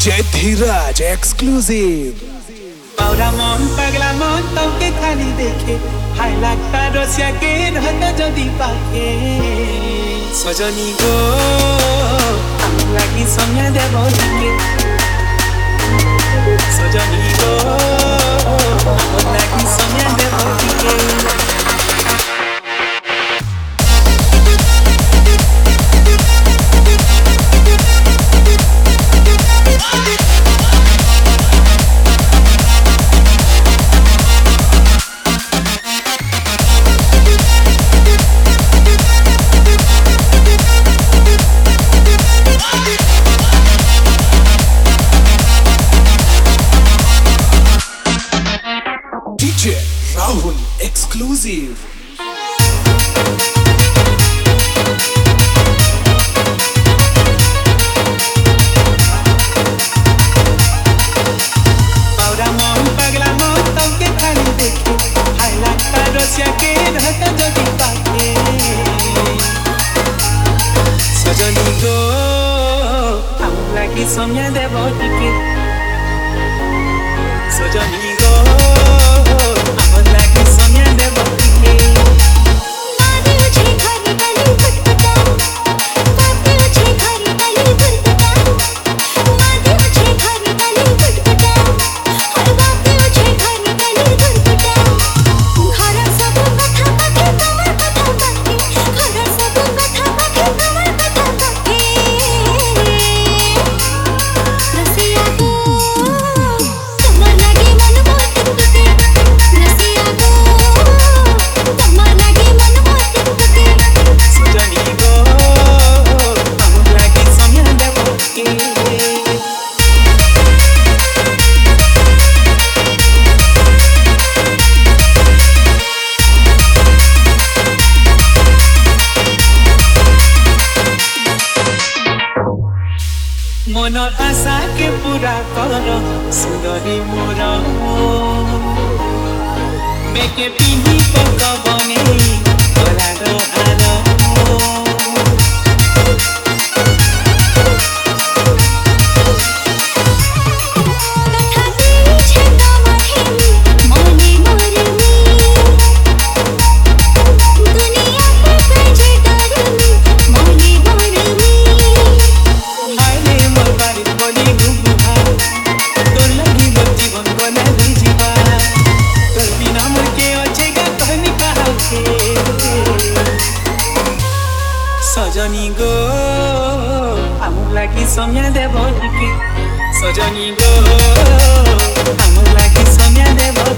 DJ धीरज exclusive। पौरा मन पगला मन तौके खाली देखे हाय लागता रसिया के रहता जदी पाखे सजनी गो हम लागी समय देबो के सजनी गो हम लागी समय देबो के DJ Rahul exclusive। पौरा मन पगला मन तौके खाली देखे हाय लागता रसिया के रहता जदी पाखे सजनी गो हम लागी समय देबो के सजनी गो हम लागी समय देबो के मनर आशा के पूरा कर सुंदरी मोर मेके पिनी पकबने तोला रो आलो सजनी गो हम लागी समय देबो के सजनी गो हम लागी समय देबो